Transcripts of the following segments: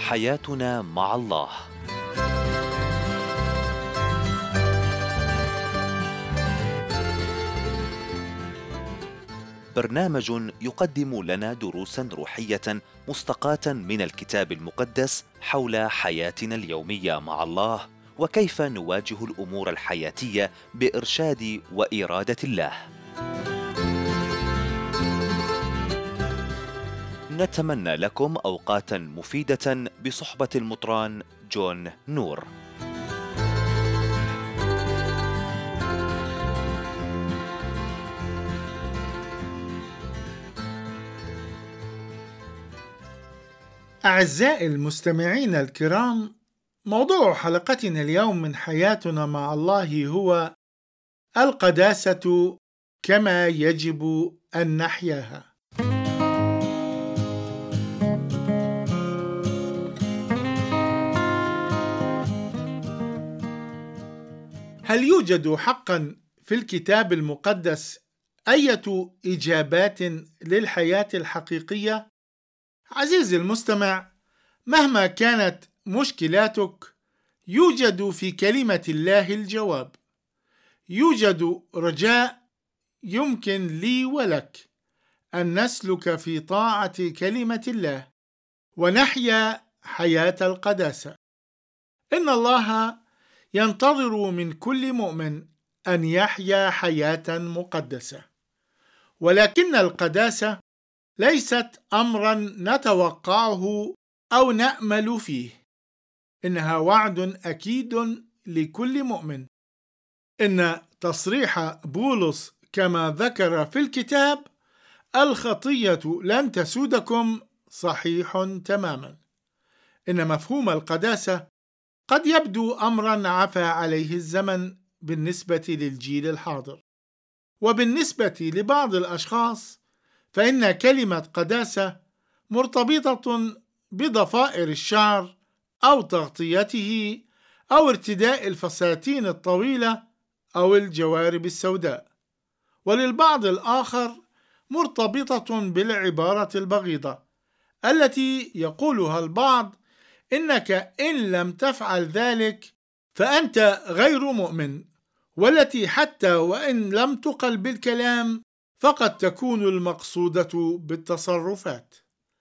حياتنا مع الله. برنامج يقدم لنا دروسا روحية مستقاة من الكتاب المقدس حول حياتنا اليومية مع الله، وكيف نواجه الأمور الحياتية بإرشاد وإرادة الله. نتمنى لكم أوقاتا مفيدة بصحبة المطران جون نور. أعزائي المستمعين الكرام، موضوع حلقتنا اليوم من حياتنا مع الله هو القداسة كما يجب أن نحياها. هل يوجد حقا في الكتاب المقدس أية إجابات للحياة الحقيقية؟ عزيزي المستمع، مهما كانت مشكلاتك يوجد في كلمة الله الجواب. يوجد رجاء يمكن لي ولك أن نسلك في طاعة كلمة الله ونحيا حياة القداسة. إن الله ينتظر من كل مؤمن أن يحيا حياة مقدسة، ولكن القداسة ليست أمرا نتوقعه أو نأمل فيه، إنها وعد أكيد لكل مؤمن. إن تصريح بولس كما ذكر في الكتاب الخطية لن تسودكم صحيح تماما. إن مفهوم القداسة قد يبدو أمرا عفى عليه الزمن بالنسبة للجيل الحاضر، وبالنسبة لبعض الأشخاص فإن كلمة قداسة مرتبطة بضفائر الشعر أو تغطيته أو ارتداء الفساتين الطويلة أو الجوارب السوداء، وللبعض الآخر مرتبطة بالعبارة البغيضة التي يقولها البعض: إنك إن لم تفعل ذلك فأنت غير مؤمن، والتي حتى وإن لم تقل بالكلام فقد تكون المقصودة بالتصرفات.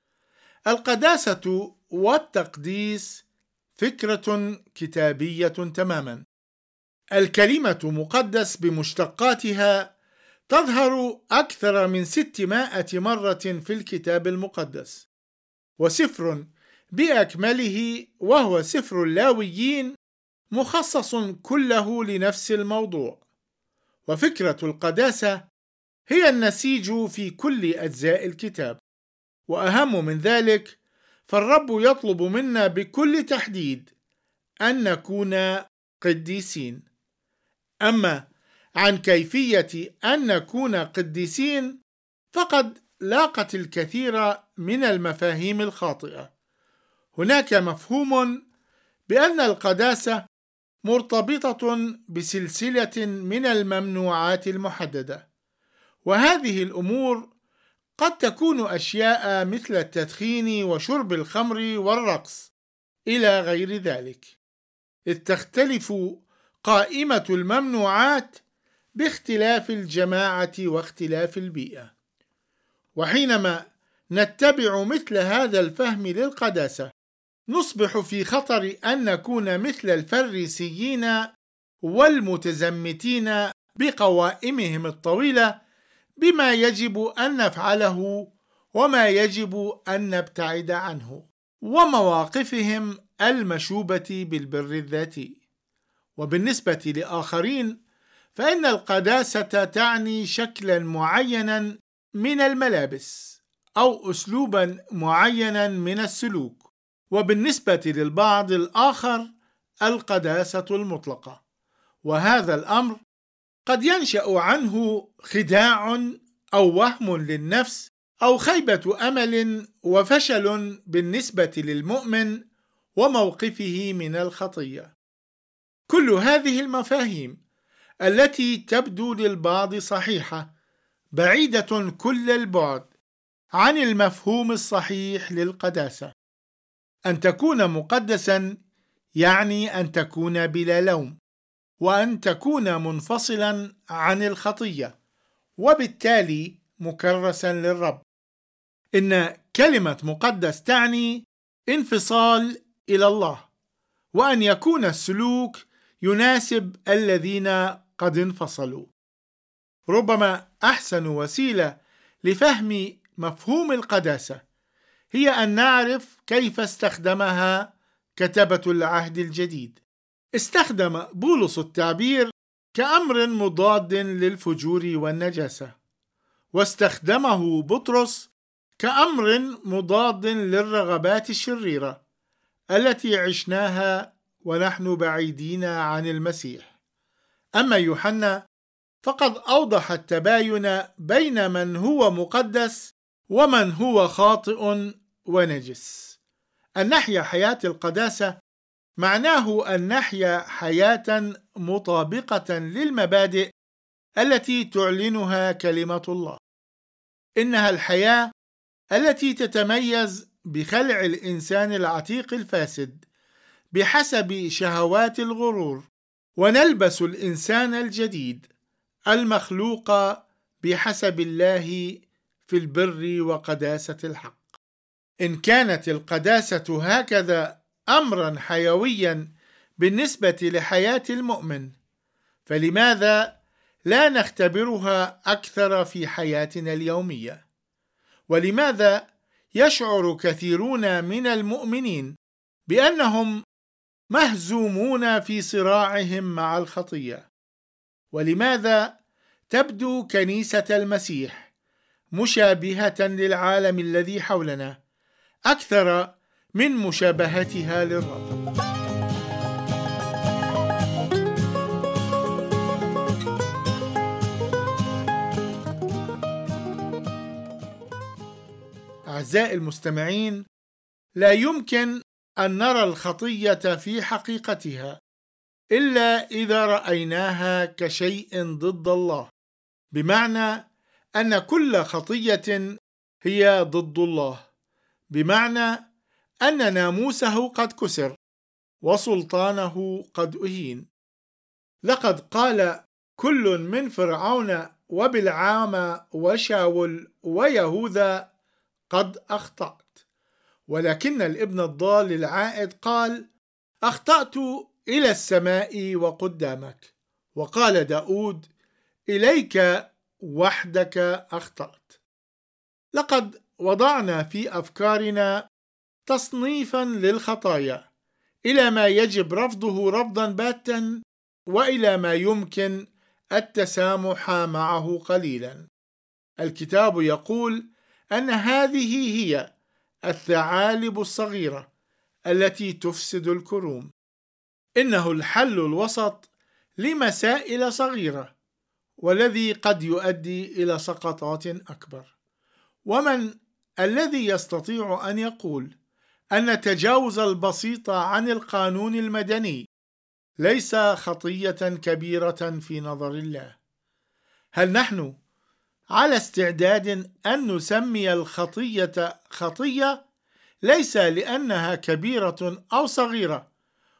القداسة والتقديس فكرة كتابية تماما. الكلمة مقدس بمشتقاتها تظهر أكثر من 600 مرة في الكتاب المقدس، وسفر بأكمله وهو سفر اللاويين مخصص كله لنفس الموضوع. وفكرة القداسة هي النسيج في كل أجزاء الكتاب، وأهم من ذلك فالرب يطلب منا بكل تحديد أن نكون قديسين. أما عن كيفية أن نكون قديسين فقد لاقت الكثير من المفاهيم الخاطئة. هناك مفهوم بأن القداسة مرتبطة بسلسلة من الممنوعات المحددة، وهذه الأمور قد تكون أشياء مثل التدخين وشرب الخمر والرقص إلى غير ذلك، إذ تختلف قائمة الممنوعات باختلاف الجماعة واختلاف البيئة. وحينما نتبع مثل هذا الفهم للقداسة نصبح في خطر أن نكون مثل الفريسيين والمتزمتين بقوائمهم الطويلة بما يجب أن نفعله وما يجب أن نبتعد عنه، ومواقفهم المشوبة بالبر الذاتي. وبالنسبة لآخرين فإن القداسة تعني شكلا معينا من الملابس أو أسلوبا معينا من السلوك، وبالنسبة للبعض الآخر القداسة المطلقة. وهذا الأمر قد ينشأ عنه خداع أو وهم للنفس أو خيبة أمل وفشل بالنسبة للمؤمن وموقفه من الخطية. كل هذه المفاهيم التي تبدو للبعض صحيحة بعيدة كل البعد عن المفهوم الصحيح للقداسة. أن تكون مقدسا يعني أن تكون بلا لوم، وأن تكون منفصلا عن الخطية، وبالتالي مكرسا للرب. إن كلمة مقدس تعني انفصال إلى الله، وأن يكون السلوك يناسب الذين قد انفصلوا. ربما أحسن وسيلة لفهم مفهوم القداسة هي أن نعرف كيف استخدمها كتبة العهد الجديد. استخدم بولس التعبير كأمر مضاد للفجور والنجاسة، واستخدمه بطرس كأمر مضاد للرغبات الشريرة التي عشناها ونحن بعيدين عن المسيح. أما يوحنا فقد أوضح التباين بين من هو مقدس ومن هو خاطئ ونجس. أن نحيا حياة القداسة معناه أن نحيا حياة مطابقة للمبادئ التي تعلنها كلمة الله. إنها الحياة التي تتميز بخلع الإنسان العتيق الفاسد بحسب شهوات الغرور، ونلبس الإنسان الجديد المخلوق بحسب الله في البر وقداسة الحق. إن كانت القداسة هكذا أمرا حيويا بالنسبة لحياة المؤمن، فلماذا لا نختبرها أكثر في حياتنا اليومية؟ ولماذا يشعر كثيرون من المؤمنين بأنهم مهزومون في صراعهم مع الخطية؟ ولماذا تبدو كنيسة المسيح مشابهة للعالم الذي حولنا أكثر من مشابهتها للرب؟ أعزائي المستمعين، لا يمكن أن نرى الخطية في حقيقتها إلا إذا رأيناها كشيء ضد الله، بمعنى أن كل خطية هي ضد الله، بمعنى أن ناموسه قد كسر وسلطانه قد أهين. لقد قال كل من فرعون وبلعام وشاول ويهوذا قد أخطأت، ولكن الابن الضال العائد قال أخطأت إلى السماء وقدامك. وقال داود إليك وحدك أخطأت. لقد وضعنا في أفكارنا تصنيفا للخطايا إلى ما يجب رفضه رفضا باتا، وإلى ما يمكن التسامح معه قليلا. الكتاب يقول أن هذه هي الثعالب الصغيرة التي تفسد الكروم. إنه الحل الوسط لمسائل صغيرة، والذي قد يؤدي إلى سقطات أكبر. ومن الذي يستطيع أن يقول أن التجاوز البسيط عن القانون المدني ليس خطية كبيرة في نظر الله؟ هل نحن على استعداد أن نسمي الخطية خطية ليس لأنها كبيرة أو صغيرة،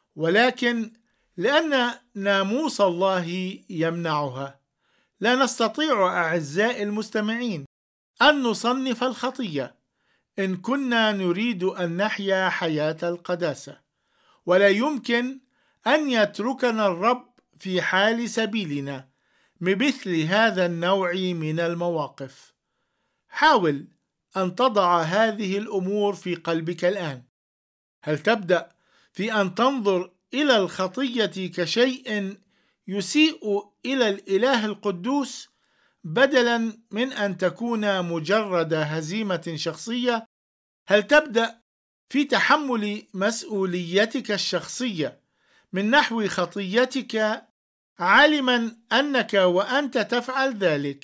ولكن لأن ناموس الله يمنعها؟ لا نستطيع أعزائي المستمعين أن نصنف الخطية إن كنا نريد أن نحيا حياة القداسة، ولا يمكن أن يتركنا الرب في حال سبيلنا بمثل هذا النوع من المواقف. حاول أن تضع هذه الأمور في قلبك الآن. هل تبدأ في أن تنظر إلى الخطية كشيء يسيء إلى الإله القدوس، بدلا من أن تكون مجرد هزيمة شخصية؟ هل تبدأ في تحمل مسؤوليتك الشخصية من نحو خطيتك، عالما أنك وأنت تفعل ذلك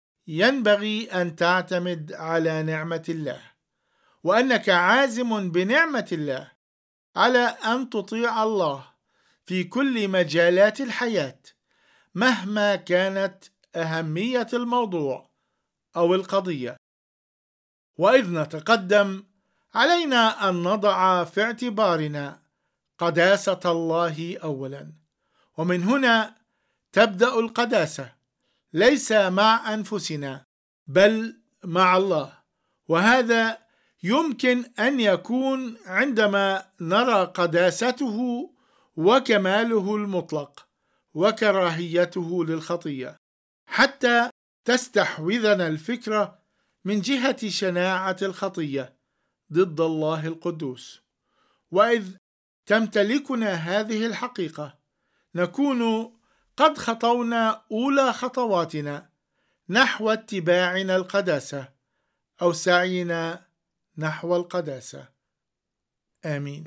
ينبغي أن تعتمد على نعمة الله، وأنك عازم بنعمة الله على أن تطيع الله في كل مجالات الحياة مهما كانت أهمية الموضوع أو القضية؟ وإذ نتقدم علينا أن نضع في اعتبارنا قداسة الله أولا، ومن هنا تبدأ القداسة، ليس مع أنفسنا بل مع الله، وهذا يمكن أن يكون عندما نرى قداسته وكماله المطلق وكراهيته للخطية، حتى تستحوذنا الفكرة من جهة شناعة الخطية ضد الله القدوس. وإذ تمتلكنا هذه الحقيقة نكون قد خطونا أولى خطواتنا نحو اتباعنا القداسة أو سعينا نحو القداسة. آمين.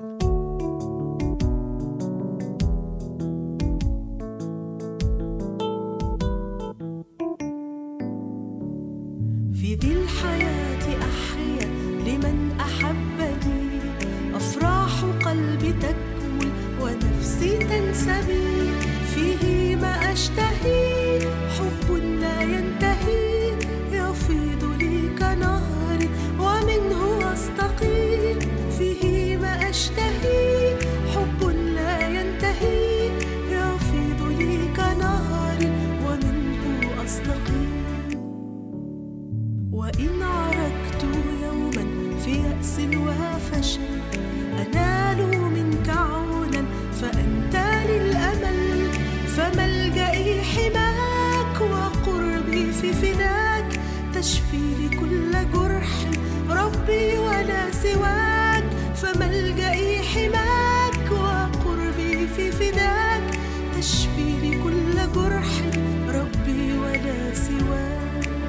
في ذي الحياة أحيا لمن أحبني، أفراح قلبي تكمل ونفسي تنسبي، فيه ما أشتهي حب لا ينتهي، يفيض لي كنهر ومنه أستقي، فيه ما أشتهي حب لا ينتهي، يفيض لي كنهر ومنه أستقي. وإن عركت يوما في يأس وفشل، أنال منك عونا فأنت للأمل، فملجئي حماك وقربي في فداك، تشفي لي كل جرح ربي ولا سواك، فملجئي حماك وقربي في فداك، تشفي لي كل جرح ربي ولا سواك.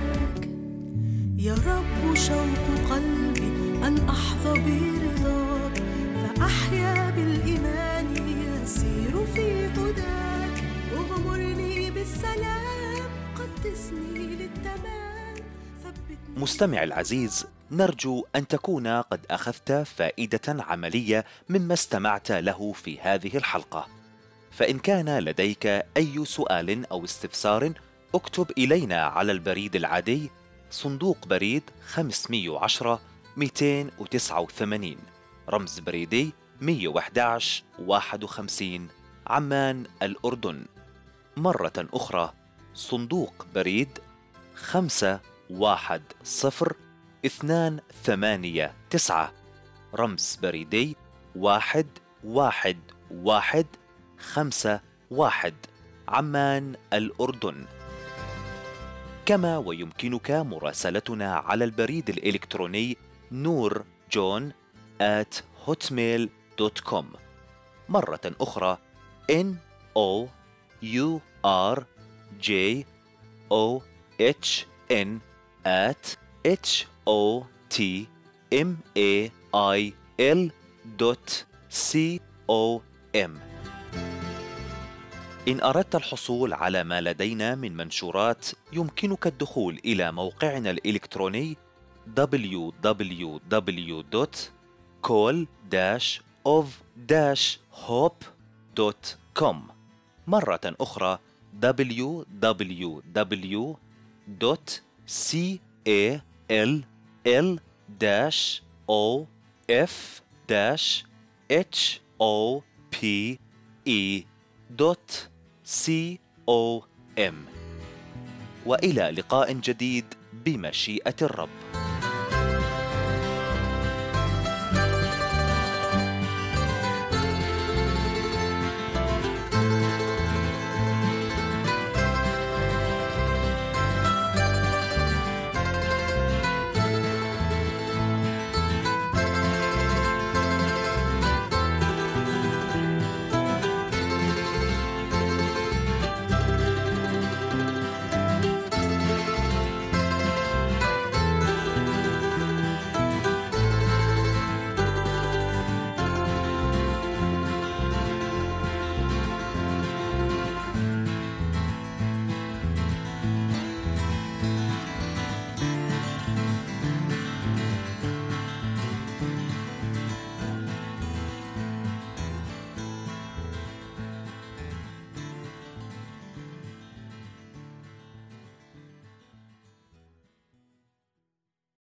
يا رب شوق قلبي أن أحظى برضاك، فأحيا بالإيمان يسير في هداك، واغمرني بالسلام قدسني للتمام، ثبتني. مستمع العزيز، نرجو أن تكون قد أخذت فائدة عملية مما استمعت له في هذه الحلقة. فإن كان لديك أي سؤال أو استفسار اكتب إلينا على البريد العادي صندوق بريد 510 289 رمز بريدي 111 51 عمان الأردن. مرة أخرى صندوق بريد 510-289 رمز بريدي 11151 عمان الأردن. كما ويمكنك مراسلتنا على البريد الإلكتروني noorjohn@hotmail.com. مرة أخرى nourjohn@hotmail.com. إن أردت الحصول على ما لدينا من منشورات يمكنك الدخول إلى موقعنا الإلكتروني www.call-of-hope.com. مرة أخرى www.call-of-hope.com. وإلى لقاء جديد بمشيئة الرب.